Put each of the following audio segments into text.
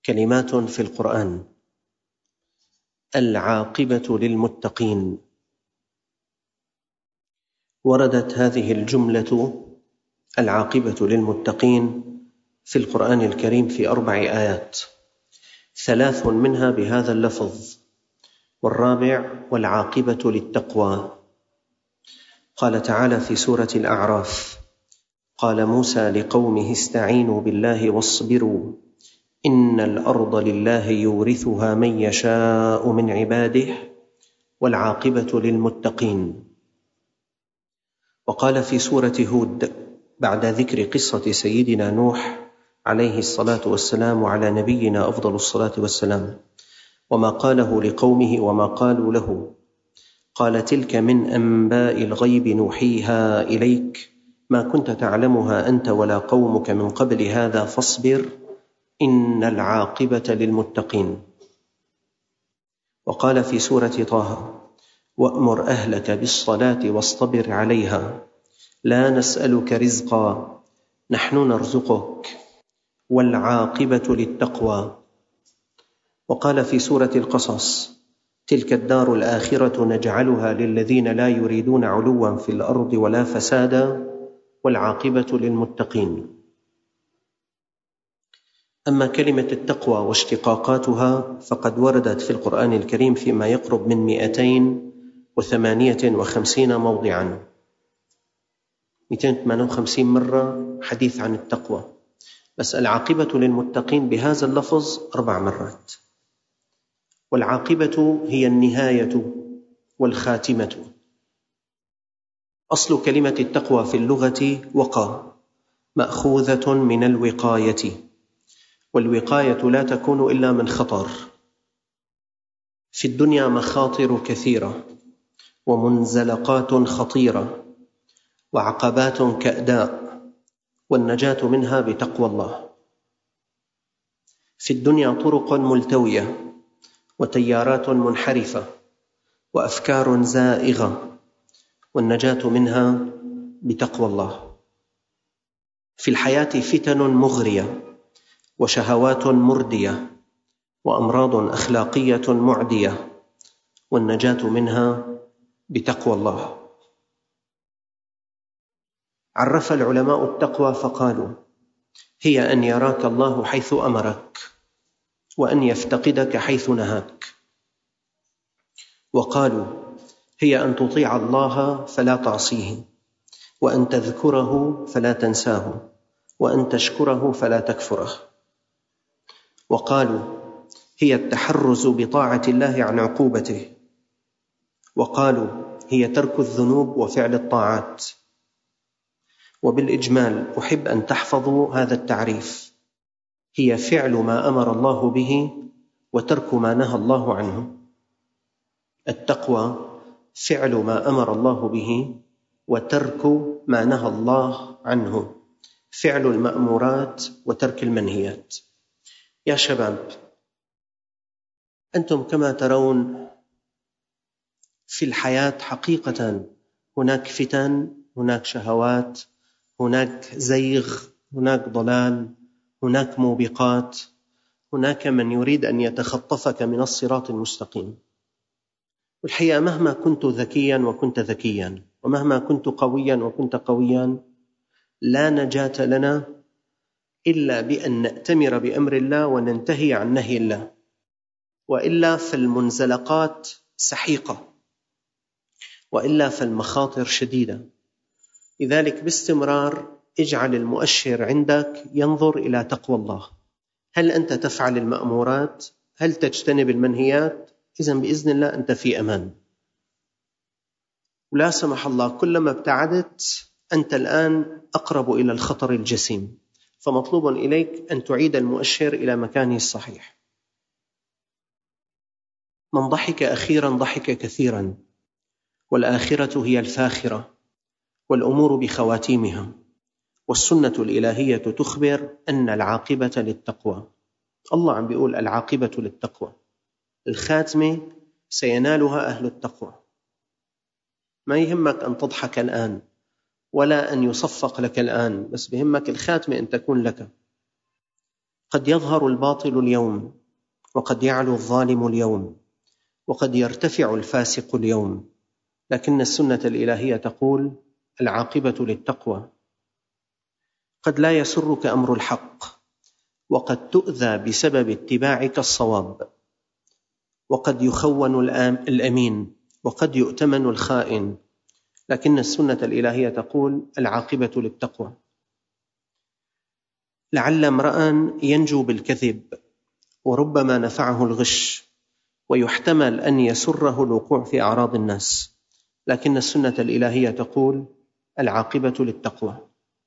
كلمات في القرآن. العاقبة للمتقين. وردت هذه الجملة العاقبة للمتقين في القرآن الكريم في 4 آيات، 3 منها بهذا اللفظ، والرابع والعاقبة للتقوى. قال تعالى في سورة الأعراف: قال موسى لقومه استعينوا بالله واصبروا إن الأرض لله يورثها من يشاء من عباده والعاقبة للمتقين. وقال في سورة هود بعد ذكر قصة سيدنا نوح عليه الصلاة والسلام وعلى نبينا أفضل الصلاة والسلام، وما قاله لقومه وما قالوا له، قال: تلك من أنباء الغيب نوحيها إليك ما كنت تعلمها أنت ولا قومك من قبل هذا فاصبر إن العاقبة للمتقين. وقال في سورة طه: وأمر أهلك بالصلاة واصطبر عليها لا نسألك رزقا نحن نرزقك والعاقبة للتقوى. وقال في سورة القصص: تلك الدار الآخرة نجعلها للذين لا يريدون علوا في الأرض ولا فسادا والعاقبة للمتقين. أما كلمة التقوى واشتقاقاتها فقد وردت في القرآن الكريم فيما يقرب من 258 موضعا، 258 مرة حديث عن التقوى، بس العاقبة للمتقين بهذا اللفظ 4 مرات. والعاقبة هي النهاية والخاتمة. أصل كلمة التقوى في اللغة وقى، مأخوذة من الوقاية، والوقاية لا تكون إلا من خطر. في الدنيا مخاطر كثيرة ومنزلقات خطيرة وعقبات كأداء، والنجاة منها بتقوى الله. في الدنيا طرق ملتوية وتيارات منحرفة وأفكار زائغة، والنجاة منها بتقوى الله. في الحياة فتن مغرية وشهوات مردية وأمراض أخلاقية معدية، والنجاة منها بتقوى الله. عرف العلماء التقوى فقالوا: هي أن يراك الله حيث أمرك وأن يفتقدك حيث نهاك. وقالوا: هي أن تطيع الله فلا تعصيه، وأن تذكره فلا تنساه، وأن تشكره فلا تكفره. وقالوا: هي التحرز بطاعة الله عن عقوبته. وقالوا: هي ترك الذنوب وفعل الطاعات. وبالإجمال أحب أن تحفظوا هذا التعريف: هي فعل ما أمر الله به وترك ما نهى الله عنه. التقوى فعل ما أمر الله به وترك ما نهى الله عنه، فعل المأمورات وترك المنهيات. يا شباب، أنتم كما ترون في الحياة حقيقة هناك فتن، هناك شهوات، هناك زيغ، هناك ضلال، هناك موبقات، هناك من يريد أن يتخطفك من الصراط المستقيم. والحقيقة مهما كنت ذكيا وكنت ذكيا، ومهما كنت قويا وكنت قويا، لا نجاة لنا إلا بأن نأتمر بأمر الله وننتهي عن نهي الله، وإلا فالمنزلقات سحيقة، وإلا فالمخاطر شديدة. لذلك باستمرار اجعل المؤشر عندك ينظر إلى تقوى الله. هل أنت تفعل المأمورات؟ هل تجتنب المنهيات؟ إذن بإذن الله أنت في أمان. ولا سمح الله كلما ابتعدت أنت الآن أقرب إلى الخطر الجسيم، فمطلوب إليك أن تعيد المؤشر إلى مكانه الصحيح. من ضحك أخيرا ضحك كثيرا، والآخرة هي الفاخرة، والأمور بخواتيمها. والسنة الإلهية تخبر أن العاقبة للتقوى. الله عم بيقول العاقبة للتقوى، الخاتمة سينالها أهل التقوى. ما يهمك أن تضحك الآن ولا أن يصفق لك الآن، بس بيهمك الخاتمة أن تكون لك. قد يظهر الباطل اليوم، وقد يعلو الظالم اليوم، وقد يرتفع الفاسق اليوم، لكن السنة الإلهية تقول العاقبة للتقوى. قد لا يسرك أمر الحق، وقد تؤذى بسبب اتباعك الصواب، وقد يخون الأمين، وقد يؤتمن الخائن، لكن السنة الإلهية تقول العاقبة للتقوى. لعل امرأ ينجو بالكذب، وربما نفعه الغش، ويحتمل أن يسره الوقوع في أعراض الناس، لكن السنة الإلهية تقول العاقبة للتقوى.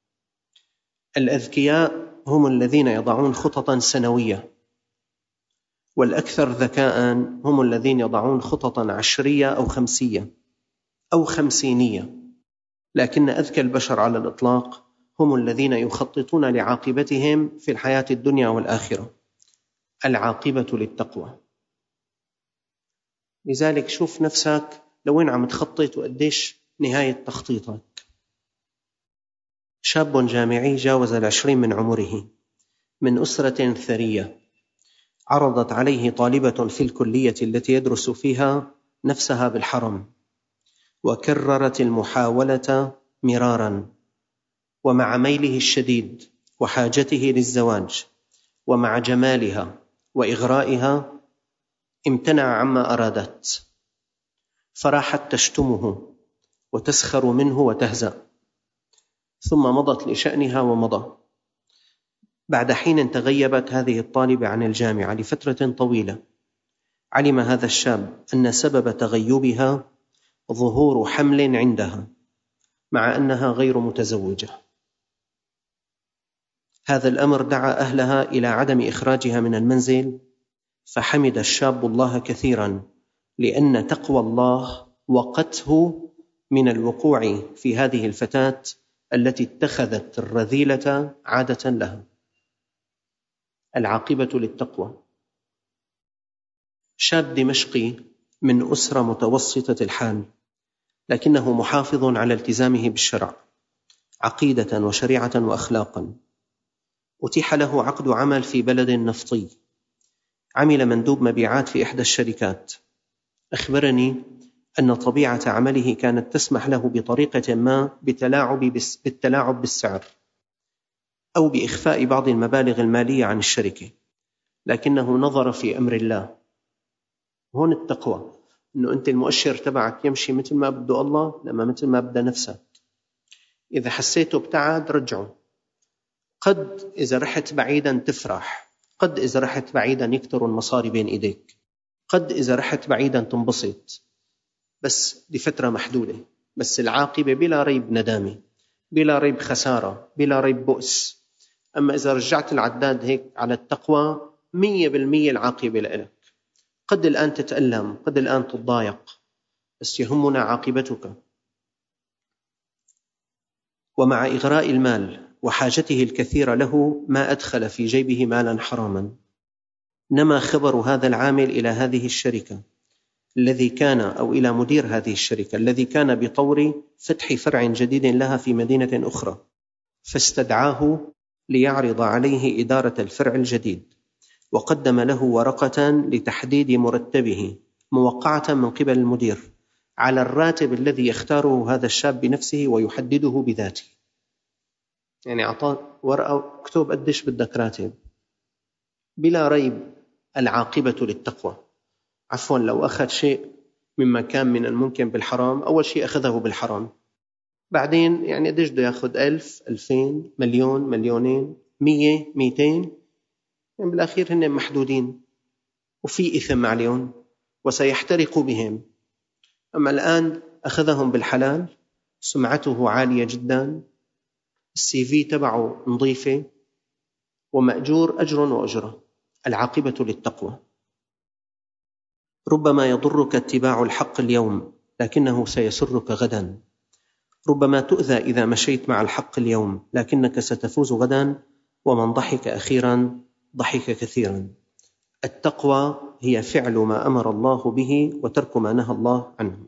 الأذكياء هم الذين يضعون خططا سنوية، والأكثر ذكاء هم الذين يضعون خططا عشرية أو خمسية أو خمسينية، لكن أذكى البشر على الإطلاق هم الذين يخططون لعاقبتهم في الحياة الدنيا والآخرة. العاقبة للتقوى. لذلك شوف نفسك لوين عم تخطط وقديش نهاية تخطيطك. شاب جامعي جاوز 20 من عمره، من أسرة ثرية، عرضت عليه طالبة في الكلية التي يدرس فيها نفسها بالحرم، وكررت المحاولة مرارا، ومع ميله الشديد وحاجته للزواج ومع جمالها وإغرائها امتنع عما أرادت، فراحت تشتمه وتسخر منه وتهزأ، ثم مضت لشأنها ومضى. بعد حين تغيبت هذه الطالبة عن الجامعة لفترة طويلة، علم هذا الشاب أن سبب تغيبها ظهور حمل عندها مع أنها غير متزوجة. هذا الأمر دعا أهلها إلى عدم إخراجها من المنزل، فحمد الشاب الله كثيرا لأن تقوى الله وقته من الوقوع في هذه الفتاة التي اتخذت الرذيلة عادة لها. العاقبة للتقوى. شاب دمشقي من أسرة متوسطة الحال، لكنه محافظ على التزامه بالشرع عقيدة وشريعة وأخلاقا. أتيح له عقد عمل في بلد نفطي، عمل مندوب مبيعات في إحدى الشركات. أخبرني أن طبيعة عمله كانت تسمح له بطريقة ما بالتلاعب بالسعر أو بإخفاء بعض المبالغ المالية عن الشركة، لكنه نظر في أمر الله. هون التقوى، أنه أنت المؤشر تبعك يمشي مثل ما بده الله، لما مثل ما بده نفسك. إذا حسيته ابتعد رجعه. قد إذا رحت بعيدا تفرح، قد إذا رحت بعيدا يكتر المصاري بين إيديك، قد إذا رحت بعيدا تنبسط، بس لفترة محدودة. بس العاقبة بلا ريب ندامة، بلا ريب خسارة، بلا ريب بؤس. أما إذا رجعت العداد هيك على التقوى 100% العاقبة لك. قد الآن تتألم، قد الآن تتضايق، بس يهمنا عاقبتك. ومع إغراء المال وحاجته الكثيرة له ما أدخل في جيبه مالا حراما. نما خبر هذا العامل إلى هذه الشركة الذي كان، أو إلى مدير هذه الشركة الذي كان بطور فتح فرع جديد لها في مدينة أخرى، فاستدعاه ليعرض عليه إدارة الفرع الجديد، وقدم له ورقة لتحديد مرتبه موقعة من قبل المدير على الراتب الذي يختاره هذا الشاب بنفسه ويحدده بذاته. يعني أعطاه ورقة اكتب قديش بدك راتب. بلا ريب العاقبة للتقوى. عفوا، لو أخذ شيء مما كان من الممكن بالحرام، أول شيء أخذه بالحرام، بعدين يعني قديش بده يأخذ 1000 2000 مليون مليونين 100 200، يعني بالأخير هن محدودين وفي إثم عليهم وسيحترق بهم. أما الآن أخذهم بالحلال، سمعته عالية جدا، الCV تبعه نظيفة، ومأجور أجر وأجرة. العاقبة للتقوى. ربما يضرك اتباع الحق اليوم، لكنه سيسرك غدا. ربما تؤذى إذا مشيت مع الحق اليوم، لكنك ستفوز غدا. ومن ضحك أخيرا ضحك كثيرا. التقوى هي فعل ما أمر الله به وترك ما نهى الله عنه.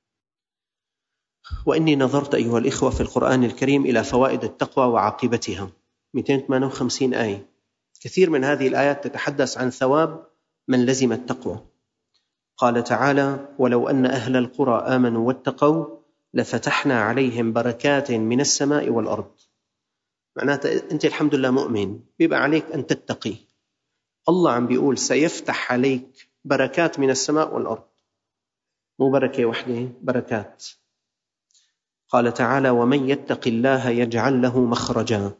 وإني نظرت أيها الإخوة في القرآن الكريم إلى فوائد التقوى وعاقبتها، 258 آية. كثير من هذه الآيات تتحدث عن ثواب من لزم التقوى. قال تعالى: ولو أن أهل القرى آمنوا واتقوا لفتحنا عليهم بركات من السماء والأرض. معناته أنت الحمد لله مؤمن، بيبقى عليك أن تتقي. الله عم بيقول سيفتح عليك بركات من السماء والأرض، مو بركة واحدة، بركات. قال تعالى: ومن يتق الله يجعل له مخرجا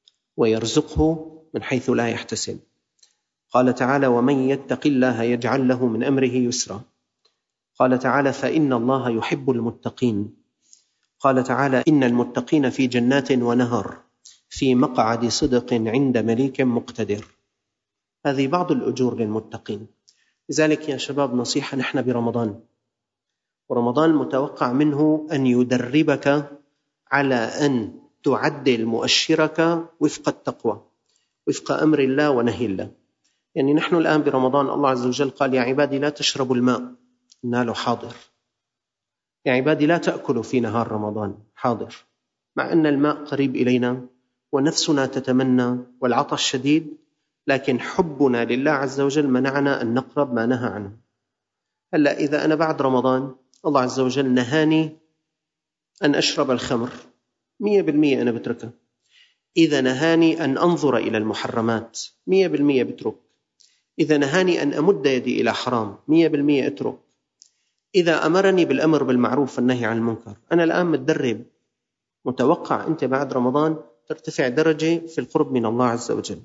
ويرزقه من حيث لا يحتسب. قال تعالى: ومن يتق الله يجعل له من أمره يسرا. قال تعالى: فإن الله يحب المتقين. قال تعالى: إن المتقين في جنات ونهر في مقعد صدق عند مليك مقتدر. هذه بعض الأجور للمتقين. لذلك يا شباب نصيحة، نحن برمضان، ورمضان متوقع منه أن يدربك على أن تعدل مؤشرك وفق التقوى، وفق أمر الله ونهي الله. يعني نحن الآن برمضان الله عز وجل قال: يا عبادي لا تشربوا الماء، النال حاضر. يا عبادي لا تأكلوا في نهار رمضان، حاضر. مع أن الماء قريب إلينا ونفسنا تتمنى والعطش شديد، لكن حبنا لله عز وجل منعنا أن نقرب ما نهى عنه. هلأ إذا أنا بعد رمضان الله عز وجل نهاني أن أشرب الخمر، 100% أنا بتركه. إذا نهاني أن أنظر إلى المحرمات، 100% بترك. إذا نهاني أن أمد يدي إلى حرام، 100% أترك. إذا أمرني بالأمر بالمعروف والنهي عن المنكر، أنا الآن متدرب، متوقع أنت بعد رمضان ترتفع درجة في القرب من الله عز وجل.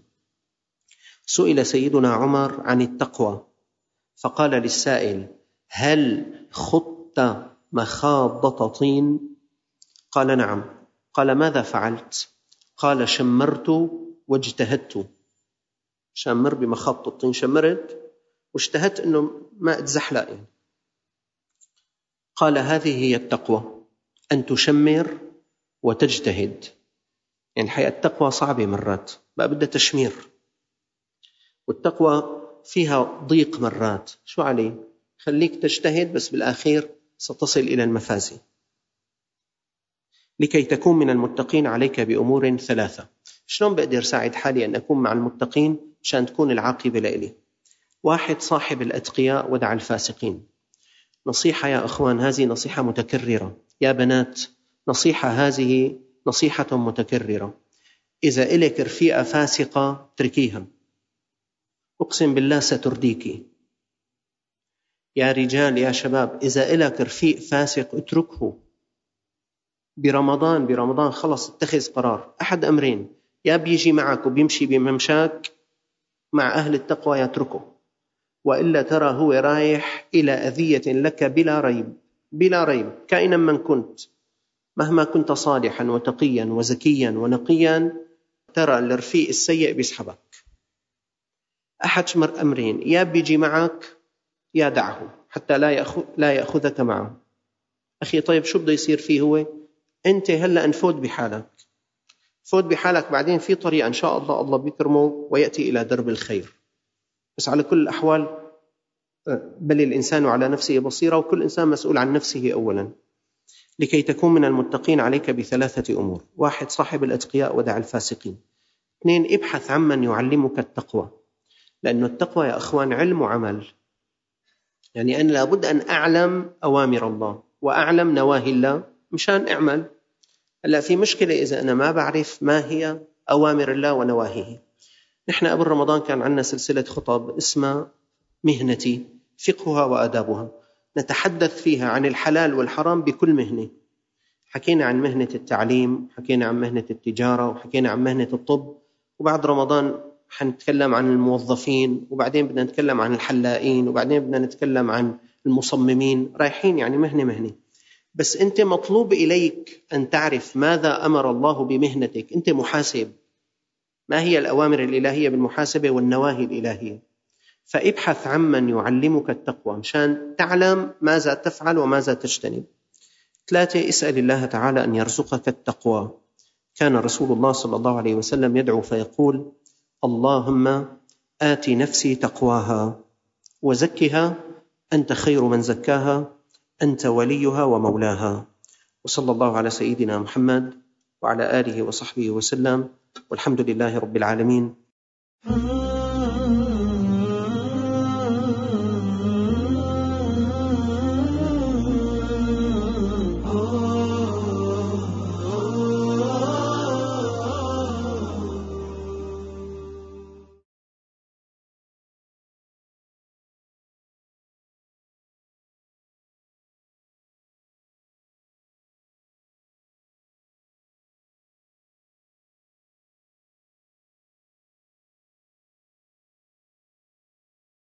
سئل سيدنا عمر عن التقوى فقال للسائل: هل خضت مخاضة طين؟ قال: نعم. قال: ماذا فعلت؟ قال: شمرت واجتهدت. شمر بمخاضة الطين، شمرت واجتهدت أنه ما أتزحلق يعني. قال: هذه هي التقوى، أن تشمر وتجتهد. يعني الحقيقة التقوى صعبة مرات، بقى بدها تشمير، والتقوى فيها ضيق مرات. شو عليه؟ خليك تجتهد، بس بالآخير ستصل إلى المفازي. لكي تكون من المتقين عليك بأمور 3. شلون بقدر ساعد حالي أن أكون مع المتقين عشان تكون العاقبة لإلي؟ 1: صاحب الأتقياء ودع الفاسقين. نصيحة يا أخوان، هذه نصيحة متكررة. يا بنات، نصيحة هذه نصيحة متكررة. إذا إلك رفيقة فاسقة تركيها، أقسم بالله سترديك. يا رجال يا شباب، إذا إلك رفيق فاسق اتركه. برمضان خلص اتخذ قرار، أحد أمرين: يا بيجي معك وبيمشي بممشاك مع أهل التقوى يتركه، وإلا ترى هو رايح إلى أذية لك بلا ريب كائنا من كنت. مهما كنت صالحا وتقيا وزكيا ونقيا، ترى الرفيق السيء بيسحبك. أحد أمرين: يا بيجي معك يا دعه حتى لا يأخذك معه. أخي طيب شو بده يصير فيه هو؟ أنت هلأ نفوت بحالك، بعدين في طريقة إن شاء الله بيكرمه ويأتي إلى درب الخير. بس على كل الأحوال بل الإنسان على نفسه بصيرة، وكل إنسان مسؤول عن نفسه أولا. لكي تكون من المتقين عليك ب3 أمور: 1: صاحب الأتقياء ودع الفاسقين. 2: ابحث عمن يعلمك التقوى، لأن التقوى يا أخوان علم وعمل. يعني أنا لابد أن أعلم أوامر الله وأعلم نواهي الله مشان أعمل. هلا في مشكلة إذا أنا ما بعرف ما هي أوامر الله ونواهيه. نحن قبل رمضان كان عندنا سلسلة خطب اسمها مهنتي، فقهها وآدابها، نتحدث فيها عن الحلال والحرام بكل مهنة. حكينا عن مهنة التعليم، حكينا عن مهنة التجارة، وحكينا عن مهنة الطب. وبعد رمضان حنتكلم عن الموظفين، وبعدين بدنا نتكلم عن الحلاقين، وبعدين بدنا نتكلم عن المصممين. رايحين يعني مهنة. بس أنت مطلوب إليك أن تعرف ماذا أمر الله بمهنتك. أنت محاسب، ما هي الأوامر الإلهية بالمحاسبة والنواهي الإلهية. فابحث عمن يعلمك التقوى مشان تعلم ماذا تفعل وماذا تجتنب. 3: اسأل الله تعالى أن يرزقك التقوى. كان رسول الله صلى الله عليه وسلم يدعو فيقول: اللهم آت نفسي تقواها وزكها أنت خير من زكاها أنت وليها ومولاها. وصلى الله على سيدنا محمد وعلى آله وصحبه وسلم، والحمد لله رب العالمين. Oh